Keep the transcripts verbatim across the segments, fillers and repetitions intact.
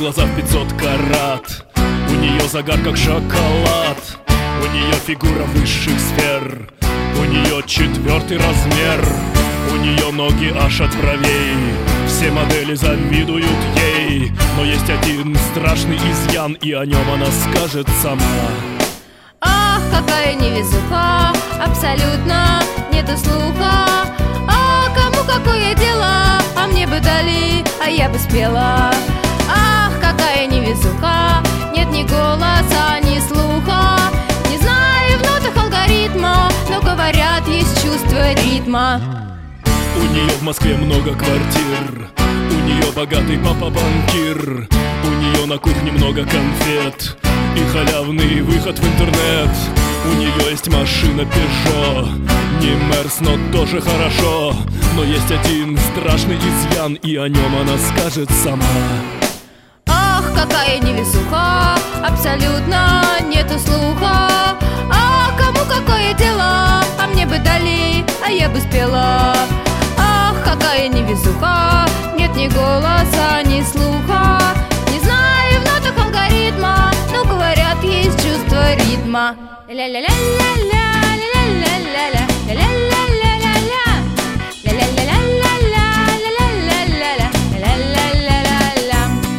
глаза в пятьсот карат, у нее загар как шоколад, у нее фигура высших сфер, у нее четвертый размер, у нее ноги аж от бровей. Все модели завидуют ей, но есть один страшный изъян, и о нем она скажет сама. Ах, какая невезуха, абсолютно нету слуха. А кому какое дело, а мне бы дали, а я бы спела. Ах, какая невезуха, нет ни голоса, ни слуха. Не знаю в нотах алгоритма, но говорят, есть чувство ритма. У нее в Москве много квартир, у нее богатый папа-банкир, у нее на кухне много конфет и халявный выход в интернет. У нее есть машина Peugeot, не Мерс, но тоже хорошо. Но есть один страшный изъян, и о нем она скажет сама. Ах, какая невезуха, абсолютно нету слуха. А кому какое дело, а мне бы дали, а я бы спела. Ах, какая невезуха, нет ни голоса, ни слуха. Не знаю в нотах алгоритма, но говорят, есть чувство ритма. Ля-ля-ля-ля-ля, ля-ля-ля-ля-ля, ля-ля-ля-ля-ля, ля-ля-ля-ля-ля, ля-ля-ля-ля-ля, ля-ля-ля-ля-ля.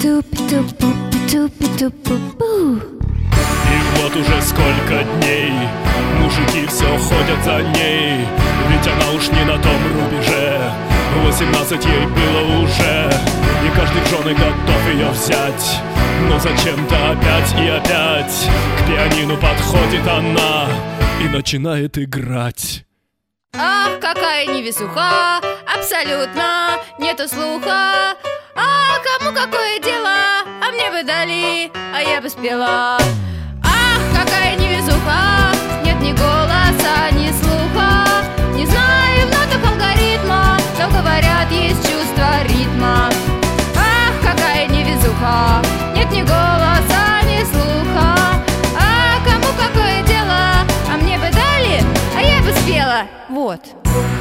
Тупи-тупи-тупи-тупи-пу. И вот уже сколько дней мужики все ходят за ней, ведь она уж не на том рубеже. Восемнадцать ей было уже, и каждый в жены готов ее взять. Но зачем-то опять и опять к пианину подходит она и начинает играть. Ах, какая невезуха, абсолютно нету слуха. А кому какое дело, а мне бы дали, а я бы спела. Ах, какая невезуха, нет ни голоса, ни слуха. Не знаю в нотах алгоритма, но говорят, есть чувство ритма. Ах, какая невезуха, нет ни голоса, ни слуха. А кому какое дело, а мне бы дали, а я бы спела. Вот.